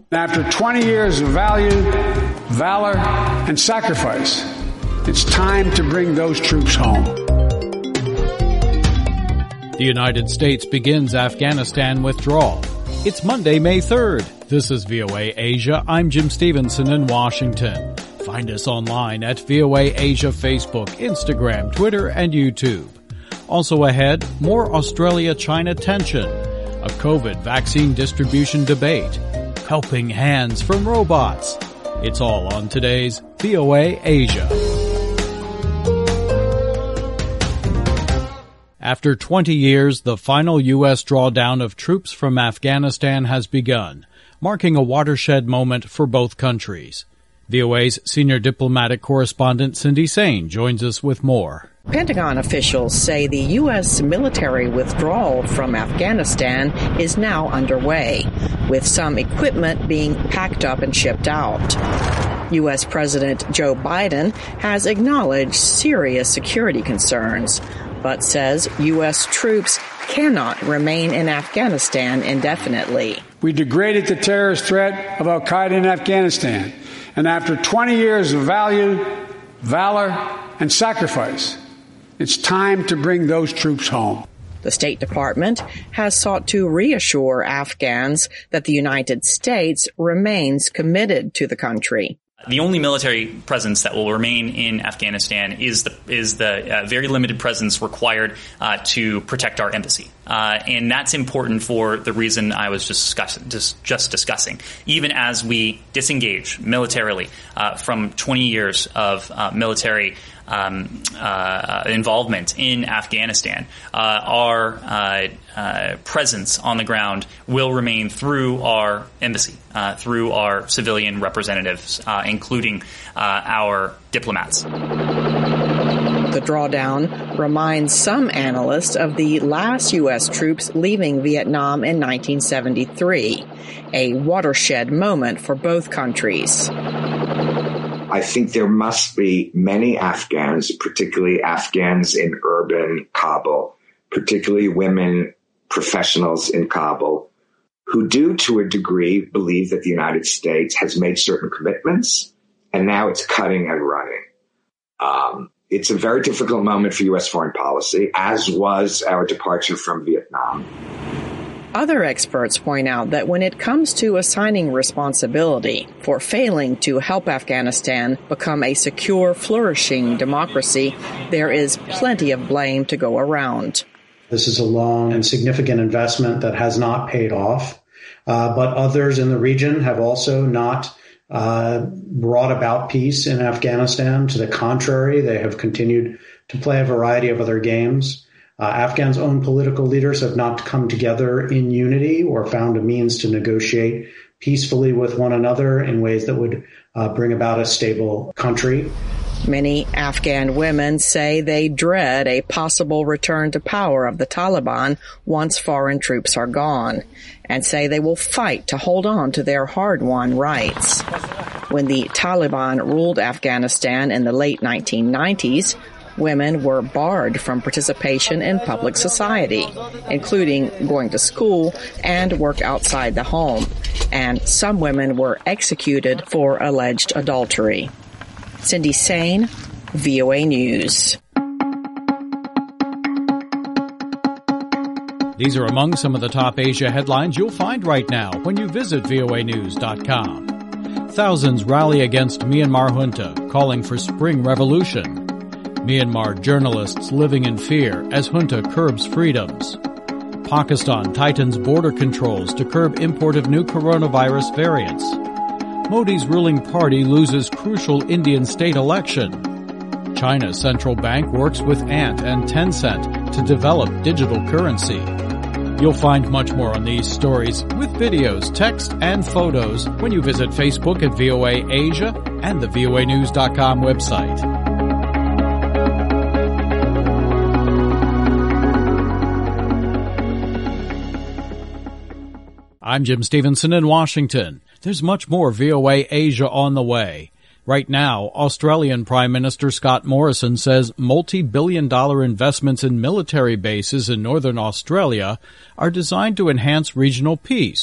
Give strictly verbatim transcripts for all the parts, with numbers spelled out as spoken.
After twenty years of value, valor, and sacrifice, it's time to bring those troops home. The United States begins Afghanistan withdrawal. It's Monday, May third. This is V O A Asia. I'm Jim Stevenson in Washington. Find us online at V O A Asia Facebook, Instagram, Twitter, and YouTube. Also ahead, more Australia-China tension, a COVID vaccine distribution debate, helping hands from robots. It's all on today's V O A Asia. After twenty years, the final U S drawdown of troops from Afghanistan has begun, marking a watershed moment for both countries. V O A's senior diplomatic correspondent Cindy Sain joins us with more. Pentagon officials say the U S military withdrawal from Afghanistan is now underway, with some equipment being packed up and shipped out. U S President Joe Biden has acknowledged serious security concerns, but says U S troops cannot remain in Afghanistan indefinitely. We degraded the terrorist threat of al-Qaeda in Afghanistan, and after twenty years of value, valor, and sacrifice, it's time to bring those troops home. The State Department has sought to reassure Afghans that the United States remains committed to the country. The only military presence that will remain in Afghanistan is the is the uh, very limited presence required uh, to protect our embassy, uh, and that's important for the reason I was just discuss, just, just discussing. Even as we disengage militarily uh, from twenty years of uh, military um, uh, involvement in Afghanistan, uh, our uh, uh, presence on the ground will remain through our embassy, uh, through our civilian representatives, uh, including uh, our diplomats. The drawdown reminds some analysts of the last U S troops leaving Vietnam in nineteen seventy-three, a watershed moment for both countries. I think there must be many Afghans, particularly Afghans in urban Kabul, particularly women professionals in Kabul, who do to a degree believe that the United States has made certain commitments and now it's cutting and running. Um, it's a very difficult moment for U S foreign policy, as was our departure from Vietnam. Other experts point out that when it comes to assigning responsibility for failing to help Afghanistan become a secure, flourishing democracy, there is plenty of blame to go around. This is a long and significant investment that has not paid off, uh, but others in the region have also not uh, brought about peace in Afghanistan. To the contrary, they have continued to play a variety of other games. Uh, Afghan's own political leaders have not come together in unity or found a means to negotiate peacefully with one another in ways that would uh, bring about a stable country. Many Afghan women say they dread a possible return to power of the Taliban once foreign troops are gone, and say they will fight to hold on to their hard-won rights. When the Taliban ruled Afghanistan in the late nineteen nineties, women were barred from participation in public society, including going to school and work outside the home, and some women were executed for alleged adultery. Cindy Sain, V O A News. These are among some of the top Asia headlines you'll find right now when you visit V O A news dot com. Thousands rally against Myanmar junta, calling for spring revolution. Myanmar journalists living in fear as junta curbs freedoms. Pakistan tightens border controls to curb import of new coronavirus variants. Modi's ruling party loses crucial Indian state election. China's central bank works with Ant and Tencent to develop digital currency. You'll find much more on these stories with videos, text, and photos when you visit Facebook at V O A Asia and the V O A news dot com website. I'm Jim Stevenson in Washington. There's much more V O A Asia on the way. Right now, Australian Prime Minister Scott Morrison says multi-billion dollar investments in military bases in northern Australia are designed to enhance regional peace,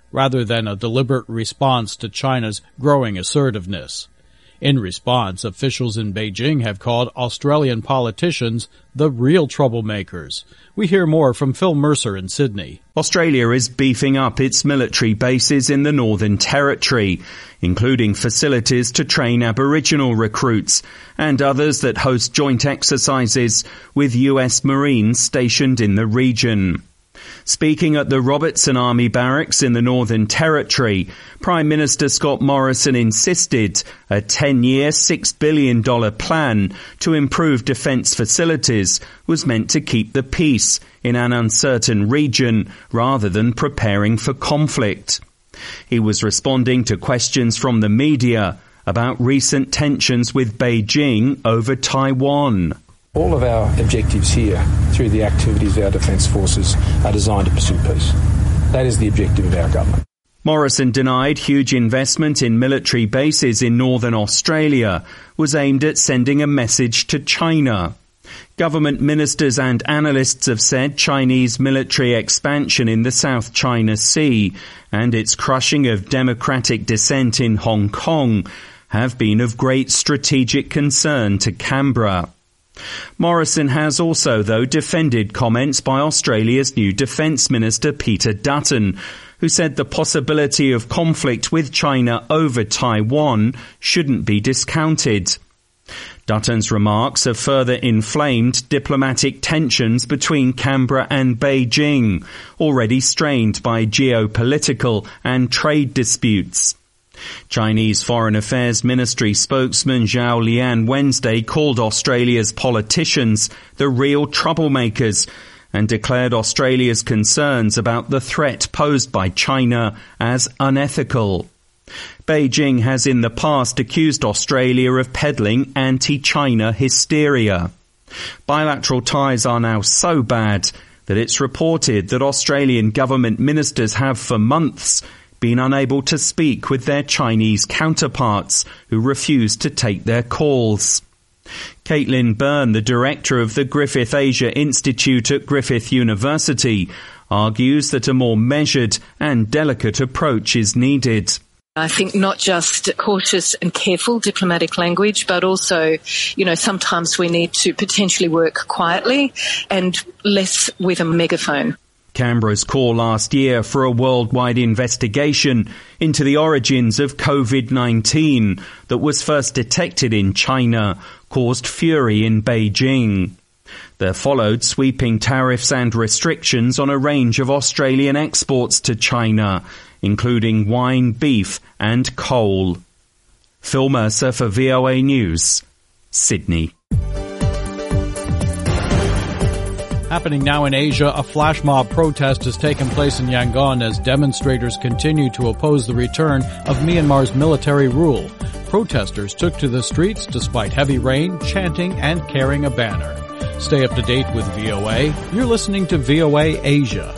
rather than a deliberate response to China's growing assertiveness. In response, officials in Beijing have called Australian politicians the real troublemakers. We hear more from Phil Mercer in Sydney. Australia is beefing up its military bases in the Northern Territory, including facilities to train Aboriginal recruits and others that host joint exercises with U S Marines stationed in the region. Speaking at the Robertson Army Barracks in the Northern Territory, Prime Minister Scott Morrison insisted a ten-year, six billion dollars plan to improve defence facilities was meant to keep the peace in an uncertain region rather than preparing for conflict. He was responding to questions from the media about recent tensions with Beijing over Taiwan. All of our objectives here, through the activities of our defence forces, are designed to pursue peace. That is the objective of our government. Morrison denied huge investment in military bases in northern Australia was aimed at sending a message to China. Government ministers and analysts have said Chinese military expansion in the South China Sea and its crushing of democratic dissent in Hong Kong have been of great strategic concern to Canberra. Morrison has also, though, defended comments by Australia's new Defence Minister Peter Dutton, who said the possibility of conflict with China over Taiwan shouldn't be discounted. Dutton's remarks have further inflamed diplomatic tensions between Canberra and Beijing, already strained by geopolitical and trade disputes. Chinese Foreign Affairs Ministry spokesman Zhao Lian Wednesday called Australia's politicians the real troublemakers and declared Australia's concerns about the threat posed by China as unethical. Beijing has in the past accused Australia of peddling anti-China hysteria. Bilateral ties are now so bad that it's reported that Australian government ministers have for months been unable to speak with their Chinese counterparts who refuse to take their calls. Caitlin Byrne, the director of the Griffith Asia Institute at Griffith University, argues that a more measured and delicate approach is needed. I think not just cautious and careful diplomatic language, but also, you know, sometimes we need to potentially work quietly and less with a megaphone. Canberra's call last year for a worldwide investigation into the origins of COVID nineteen that was first detected in China caused fury in Beijing. There followed sweeping tariffs and restrictions on a range of Australian exports to China, including wine, beef and coal. Phil Mercer for V O A News, Sydney. Happening now in Asia, a flash mob protest has taken place in Yangon as demonstrators continue to oppose the return of Myanmar's military rule. Protesters took to the streets despite heavy rain, chanting, and carrying a banner. Stay up to date with V O A. You're listening to V O A Asia.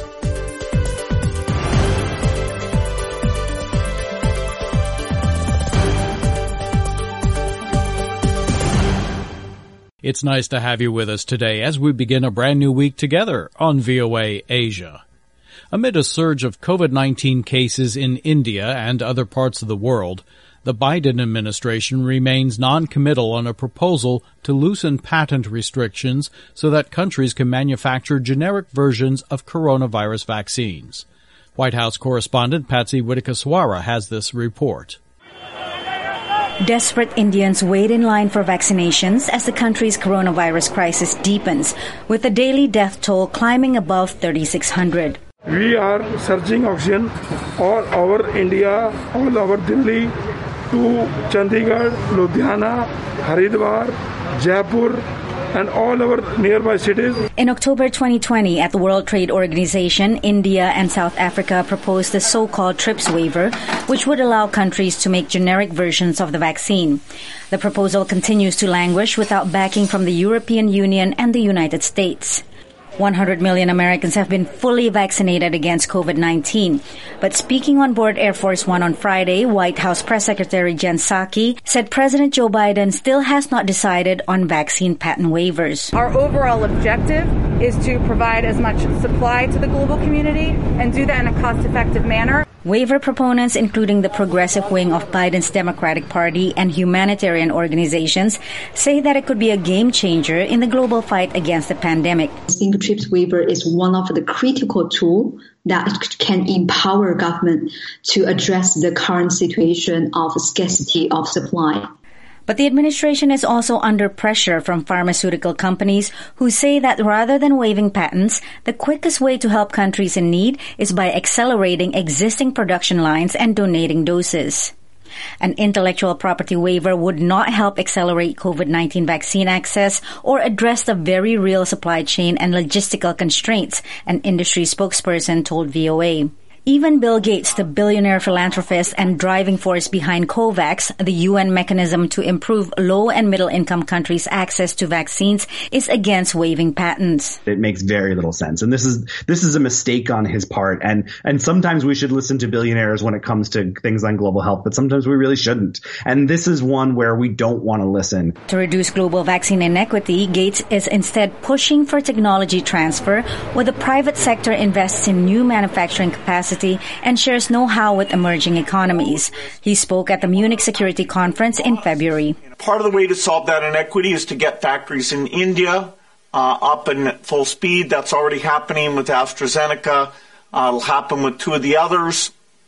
It's nice to have you with us today as we begin a brand new week together on V O A Asia. Amid a surge of COVID nineteen cases in India and other parts of the world, the Biden administration remains non-committal on a proposal to loosen patent restrictions so that countries can manufacture generic versions of coronavirus vaccines. White House correspondent Patsy Widakuswara has this report. Desperate Indians wait in line for vaccinations as the country's coronavirus crisis deepens, with the daily death toll climbing above thirty-six hundred. We are searching oxygen all over India, all over Delhi, to Chandigarh, Ludhiana, Haridwar, Jaipur, and all our nearby cities. In October twenty twenty, at the World Trade Organization, India and South Africa proposed the so-called TRIPS waiver, which would allow countries to make generic versions of the vaccine. The proposal continues to languish without backing from the European Union and the United States. one hundred million Americans have been fully vaccinated against COVID nineteen. But speaking on board Air Force One on Friday, White House Press Secretary Jen Psaki said President Joe Biden still has not decided on vaccine patent waivers. Our overall objective is to provide as much supply to the global community and do that in a cost-effective manner. Waiver proponents, including the progressive wing of Biden's Democratic Party and humanitarian organizations, say that it could be a game changer in the global fight against the pandemic. I think TRIPS waiver is one of the critical tools that can empower government to address the current situation of scarcity of supply. But the administration is also under pressure from pharmaceutical companies who say that rather than waiving patents, the quickest way to help countries in need is by accelerating existing production lines and donating doses. An intellectual property waiver would not help accelerate COVID nineteen vaccine access or address the very real supply chain and logistical constraints, an industry spokesperson told V O A. Even Bill Gates, the billionaire philanthropist and driving force behind COVAX, the U N mechanism to improve low and middle income countries' access to vaccines, is against waiving patents. It makes very little sense. And this is this is a mistake on his part. And and sometimes we should listen to billionaires when it comes to things on global health, but sometimes we really shouldn't. And this is one where we don't want to listen. To reduce global vaccine inequity, Gates is instead pushing for technology transfer, where the private sector invests in new manufacturing capacity and shares know-how with emerging economies. He spoke at the Munich Security Conference in February. Part of the way to solve that inequity is to get factories in India uh, up and at full speed. That's already happening with AstraZeneca. Uh, it'll happen with two of the others.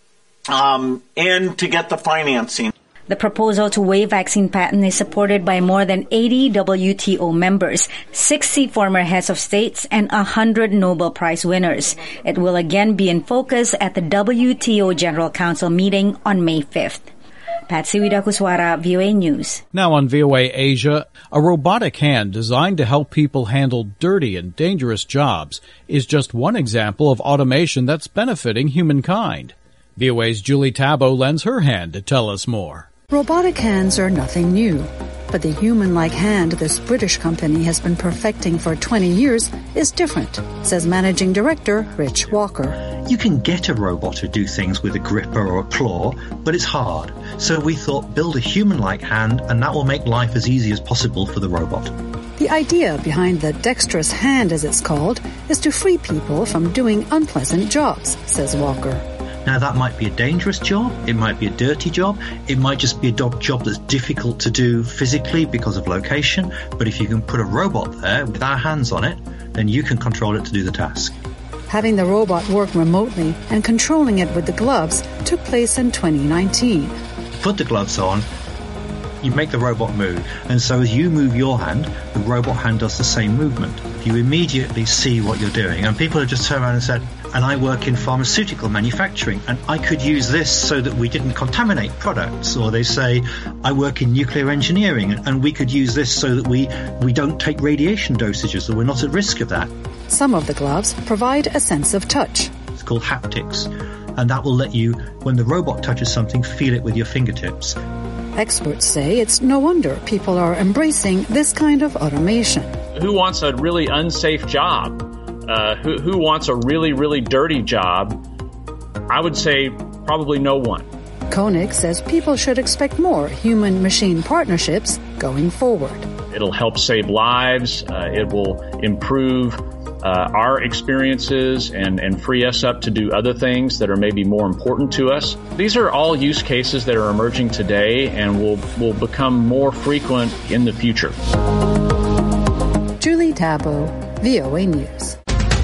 Um, and to get the financing. The proposal to waive vaccine patent is supported by more than eighty W T O members, sixty former heads of states, and one hundred Nobel Prize winners. It will again be in focus at the W T O General Council meeting on May fifth. Patsy Widakuswara, V O A News. Now on V O A Asia, a robotic hand designed to help people handle dirty and dangerous jobs is just one example of automation that's benefiting humankind. V O A's Julie Tabo lends her hand to tell us more. Robotic hands are nothing new, but the human-like hand this British company has been perfecting for twenty years is different, says Managing Director Rich Walker. You can get a robot to do things with a gripper or a claw, but it's hard. So we thought build a human-like hand and that will make life as easy as possible for the robot. The idea behind the dexterous hand, as it's called, is to free people from doing unpleasant jobs, says Walker. Now, that might be a dangerous job, it might be a dirty job, it might just be a job that's difficult to do physically because of location, but if you can put a robot there with our hands on it, then you can control it to do the task. Having the robot work remotely and controlling it with the gloves took place in twenty nineteen. Put the gloves on, you make the robot move, and so as you move your hand, the robot hand does the same movement. You immediately see what you're doing, and people have just turned around and said, and I work in pharmaceutical manufacturing, and I could use this so that we didn't contaminate products. Or they say, I work in nuclear engineering, and we could use this so that we, we don't take radiation dosages, so we're not at risk of that. Some of the gloves provide a sense of touch. It's called haptics, and that will let you, when the robot touches something, feel it with your fingertips. Experts say it's no wonder people are embracing this kind of automation. Who wants a really unsafe job? Uh, who, who wants a really, really dirty job? I would say probably no one. Koenig says people should expect more human-machine partnerships going forward. It'll help save lives. Uh, it will improve uh, our experiences and, and free us up to do other things that are maybe more important to us. These are all use cases that are emerging today and will, will become more frequent in the future. Julie Tabo, V O A News.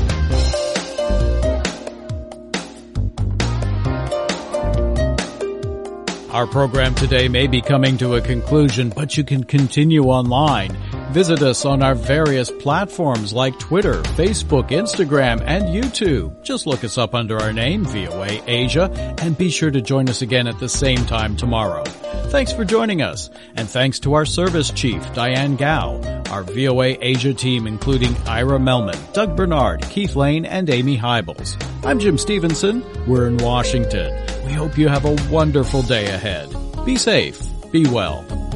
Our program today may be coming to a conclusion, but you can continue online. Visit us on our various platforms like Twitter, Facebook, Instagram, and YouTube. Just look us up under our name, V O A Asia, and be sure to join us again at the same time tomorrow. Thanks for joining us, and thanks to our service chief, Diane Gao, our V O A Asia team including Ira Melman, Doug Bernard, Keith Lane, and Amy Hybels. I'm Jim Stevenson. We're in Washington. We hope you have a wonderful day ahead. Be safe. Be well.